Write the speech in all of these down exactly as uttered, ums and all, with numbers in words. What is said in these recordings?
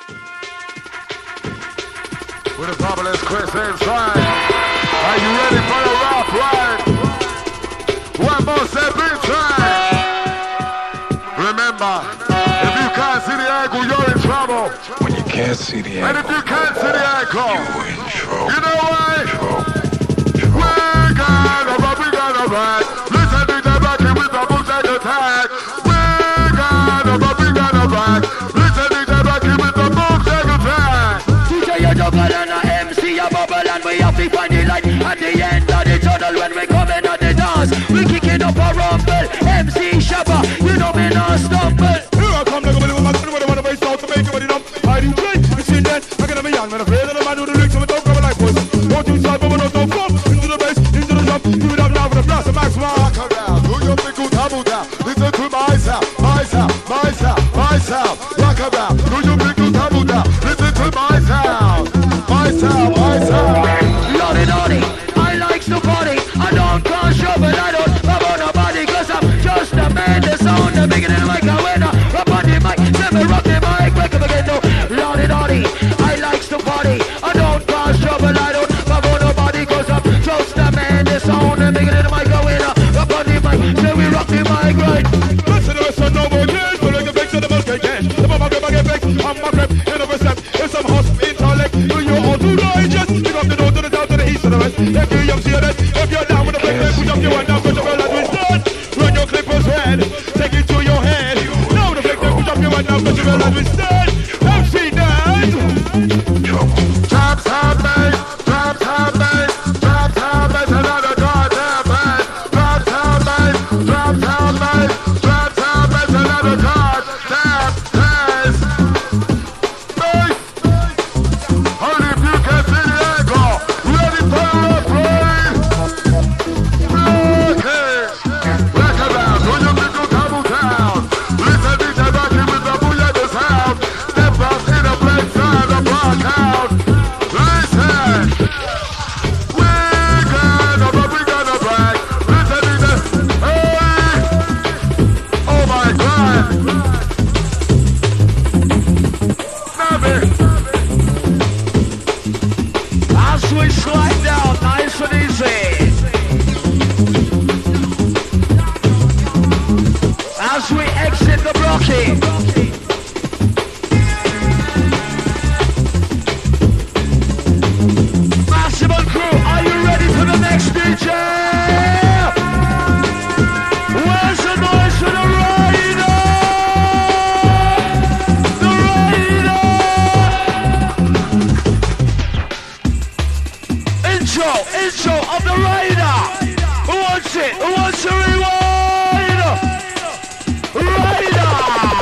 With the fabulous Chris inside. Are you ready for the rough ride? One more step inside. Remember, if you can't see the angle, you're in trouble. When you can't see the angle, and if you can't see the angle, you're in trouble. You know why? Trouble. We're gonna rock, we're gonna ride. Listen to the rocky with the bullshit attack. We're gonna rock, we're gonna ride. Listen to the rocky with the bullshit attack. D J, you're juggle and a M C, a bubble, and we have to find the light at the end of the tunnel when we come in at the dance. We kicking up a rumble, M C Shabba, you know me not stumble. Here I come, like a little man, with a man of race out to make it up. I do great, you see that? I gotta be young, man, afraid of the man who the lyrics of it don't come like this. Don't you start, but we don't come into the bass, into the jump, give it up now for the blast of Max Mark. Rock around, do your big good double down. Listen to my sound, my sound, my sound, my sound. Rock around, do your big good double down. Listen to my sound, my sound, my sound. Lordy, lordy, I like to party. I don't call shovel, I don't love on nobody, cause I'm just a man. The sound, the bigger than like a winner. Up on the mic, never rock the mic, break up again, no. Lordy, lordy, I like to party. I don't call shovel, I don't love on nobody, cause I'm just a man. The sound, the bigger than like a winner. Up on the mic, say we rock the mic, right? Listen to the son, no more years, but like a big to the milk again. The mama get back, back, I'm my crap, in a step. It's some house intellect, do you all do righteous? Pick up the door to the south, to the east, to the west. If you young, see that. If you're down with the break, put up your hand down, put your bell as we start. Run your clippers head, take it to your head. Now the break, put up your hand down, put your bell as we start. M C dance. Drop top bass, drop top bass, drop top bass, another goddamn bass. Drop top bass, drop top bass, drop top bass, another goddamn bass. Bass. Only if you can see the angle. Ready for the play. Okay. Rock around, do your little double down. Listen to the rocky with the booyah the sound. Step up in the black side of block out. Listen. We're gonna rock, we're gonna brag. Listen to the, hey. Oh my God. Nabe. As we slide down, nice and easy. As we exit the blocking. Massive crew, are you ready for the next D J? Where's the noise for the rider? The rider! Intro, intro of the rider. Who wants it? Who wants to rewind? Rider.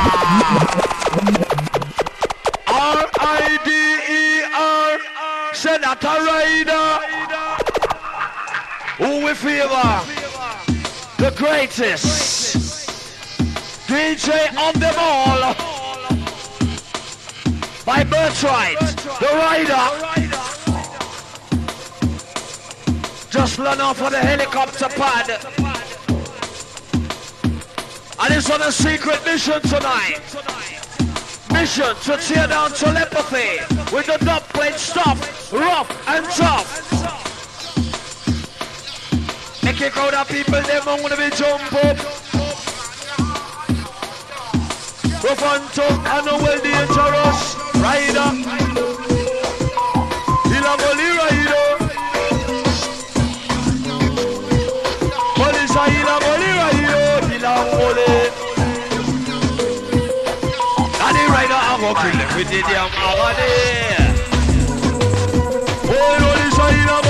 R I D E R. Senator Rider. Who we favor? The greatest D J on them all. By birthright, the Rider. Just run off on the helicopter pad. And it's on a secret mission tonight. Mission to tear down telepathy with the dub plate stuff, rough and tough. Make a crowd of people, them want to be jump up. Rough and tough and a well dangerous rider. Hila Boli rider. Police are Hila Boli rider. Hila Boli. And the rider I'm walking with the damn agony. Oh, police are Hila